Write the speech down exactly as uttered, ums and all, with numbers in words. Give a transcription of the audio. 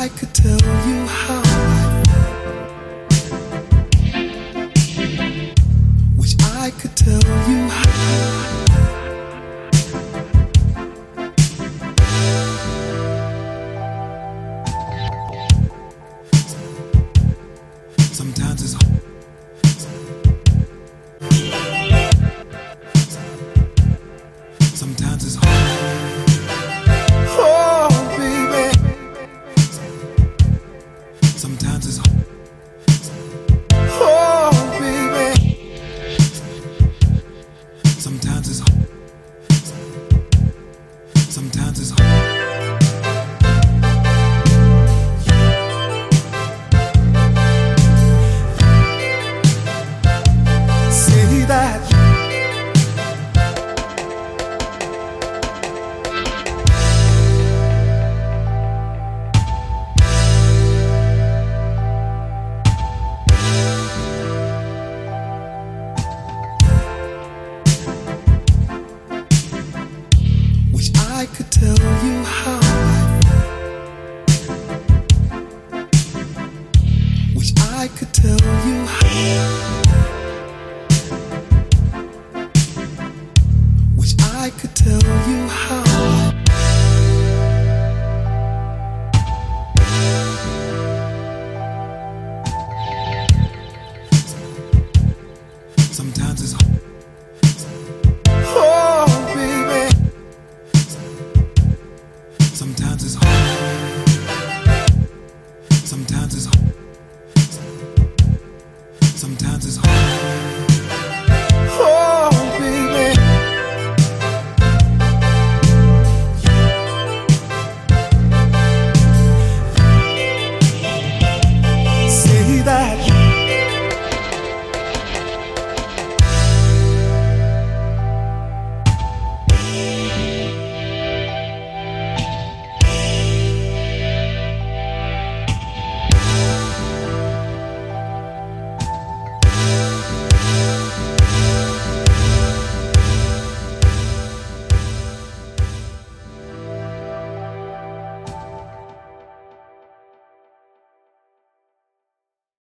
I could tell you how I felt. Wish I could tell you how. Sometimes it's hard. Sometimes it's hard. Oh, baby. Sometimes it's hard. Oh, baby. Sometimes it's hard. Sometimes it's hard. Say that. Wish I could tell you how I felt. Wish I could tell you how. Wish I could tell you how. Sometimes it's hard. Oh, baby. Sometimes it's hard. Sometimes it's hard.